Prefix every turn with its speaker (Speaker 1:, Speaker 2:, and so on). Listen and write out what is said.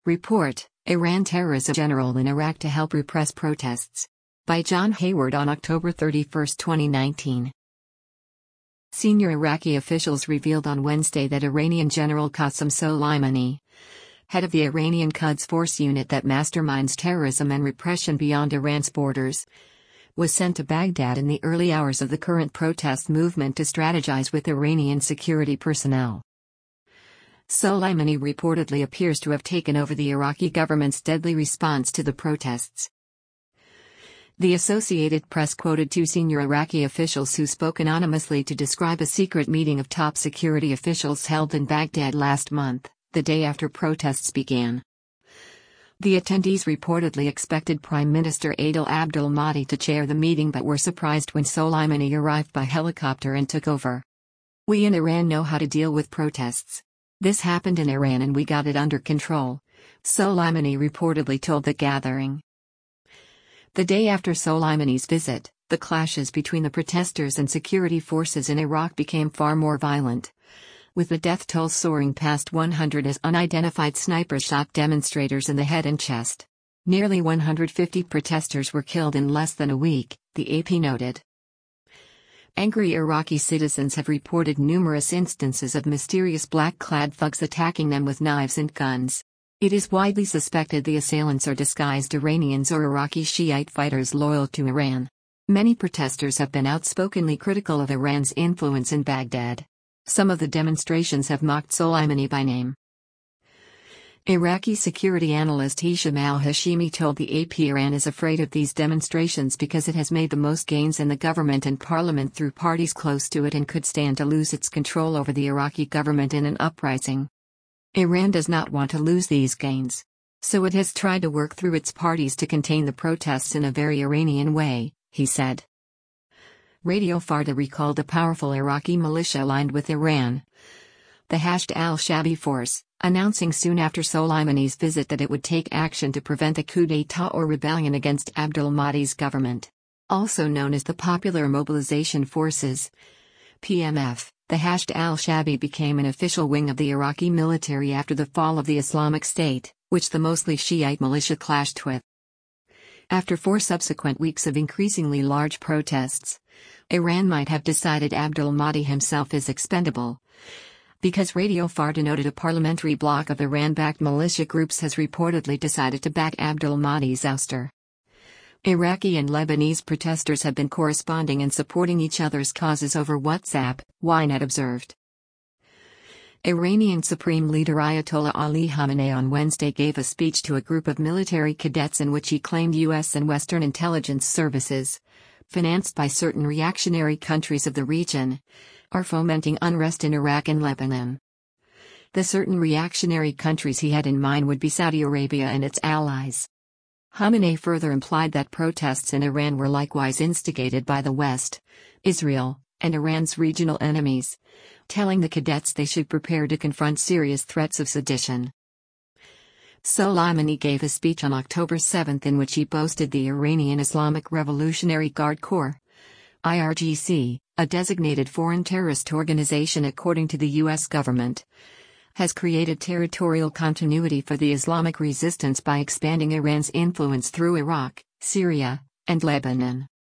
Speaker 1: Report: Iran terrors a general in Iraq to help repress protests. By John Hayward on October 31, 2019. Senior Iraqi officials revealed on Wednesday that Iranian General Qasem Soleimani, head of the Iranian Quds Force unit that masterminds terrorism and repression beyond Iran's borders, was sent to Baghdad in the early hours of the current protest movement to strategize with Iranian security personnel. Soleimani reportedly appears to have taken over the Iraqi government's deadly response to the protests. The Associated Press quoted two senior Iraqi officials who spoke anonymously to describe a secret meeting of top security officials held in Baghdad last month, the day after protests began. The attendees reportedly expected Prime Minister Adel Abdul Mahdi to chair the meeting but were surprised when Soleimani arrived by helicopter and took over. "We in Iran know how to deal with protests. This happened in Iran and we got it under control," Soleimani reportedly told the gathering. The day after Soleimani's visit, the clashes between the protesters and security forces in Iraq became far more violent, with the death toll soaring past 100 as unidentified snipers shot demonstrators in the head and chest. Nearly 150 protesters were killed in less than a week, the AP noted. Angry Iraqi citizens have reported numerous instances of mysterious black-clad thugs attacking them with knives and guns. It is widely suspected the assailants are disguised Iranians or Iraqi Shiite fighters loyal to Iran. Many protesters have been outspokenly critical of Iran's influence in Baghdad. Some of the demonstrations have mocked Soleimani by name. Iraqi security analyst Hisham al-Hashimi told the AP Iran is afraid of these demonstrations because it has made the most gains in the government and parliament through parties close to it and could stand to lose its control over the Iraqi government in an uprising. Iran does not want to lose these gains. So it has tried to work through its parties to contain the protests in a very Iranian way, he said. Radio Farda recalled a powerful Iraqi militia aligned with Iran, the Hashd al-Shabi force, announcing soon after Soleimani's visit that it would take action to prevent a coup d'état or rebellion against Abdul Mahdi's government. Also known as the Popular Mobilization Forces, PMF, the Hashd al-Shabi became an official wing of the Iraqi military after the fall of the Islamic State, which the mostly Shiite militia clashed with. After 4 subsequent weeks of increasingly large protests, Iran might have decided Abdul Mahdi himself is expendable, because Radio Farda noted a parliamentary bloc of Iran-backed militia groups has reportedly decided to back Abdul Mahdi's ouster. Iraqi and Lebanese protesters have been corresponding and supporting each other's causes over WhatsApp, Ynet observed. Iranian Supreme Leader Ayatollah Ali Khamenei on Wednesday gave a speech to a group of military cadets in which he claimed U.S. and Western intelligence services, financed by certain reactionary countries of the region, are fomenting unrest in Iraq and Lebanon. The certain reactionary countries he had in mind would be Saudi Arabia and its allies. Khamenei further implied that protests in Iran were likewise instigated by the West, Israel, and Iran's regional enemies, telling the cadets they should prepare to confront serious threats of sedition. Soleimani gave a speech on October 7 in which he boasted the Iranian Islamic Revolutionary Guard Corps, IRGC, a designated foreign terrorist organization according to the U.S. government, has created territorial continuity for the Islamic resistance by expanding Iran's influence through Iraq, Syria, and Lebanon.